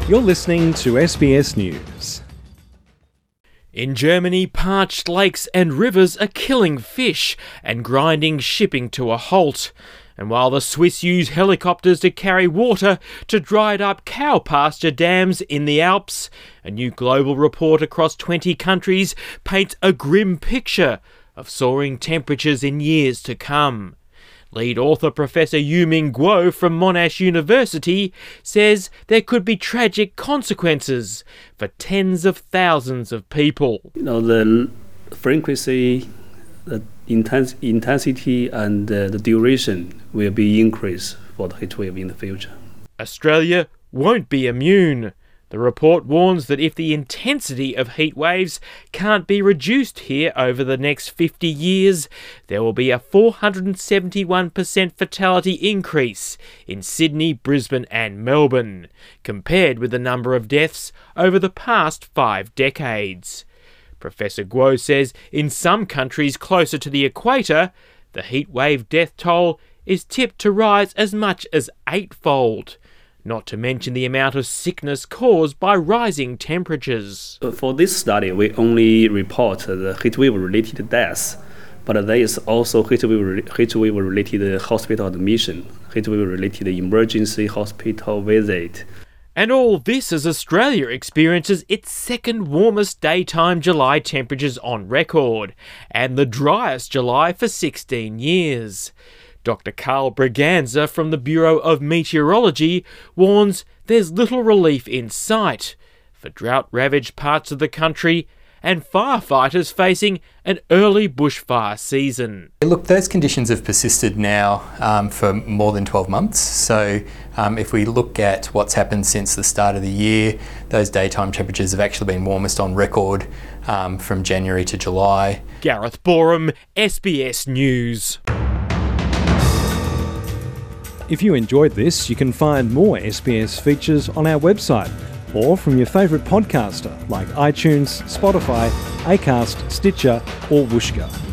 You're listening to SBS News. In Germany, parched lakes and rivers are killing fish and grinding shipping to a halt. And while the Swiss use helicopters to carry water to dried up cow pasture dams in the Alps, a new global report across 20 countries paints a grim picture of soaring temperatures in years to come. Lead author Professor Yuming Guo from Monash University says there could be tragic consequences for tens of thousands of people. The frequency, the intensity and the duration will be increased for the heatwave in the future. Australia won't be immune. The report warns that if the intensity of heat waves can't be reduced here over the next 50 years, there will be a 471% fatality increase in Sydney, Brisbane and Melbourne, compared with the number of deaths over the past 5 decades. Professor Guo says in some countries closer to the equator, the heatwave death toll is tipped to rise as much as 8-fold. Not to mention the amount of sickness caused by rising temperatures. For this study, we only report the heatwave-related deaths, but there is also heatwave-related hospital admission, heatwave-related emergency hospital visit. And all this as Australia experiences its second warmest daytime July temperatures on record, and the driest July for 16 years. Dr. Carl Braganza from the Bureau of Meteorology warns there's little relief in sight for drought-ravaged parts of the country and firefighters facing an early bushfire season. Look, those conditions have persisted now for more than 12 months. So if we look at what's happened since the start of the year, those daytime temperatures have actually been warmest on record from January to July. Gareth Borum, SBS News. If you enjoyed this, you can find more SBS features on our website or from your favourite podcaster like iTunes, Spotify, Acast, Stitcher or Whooshkaa.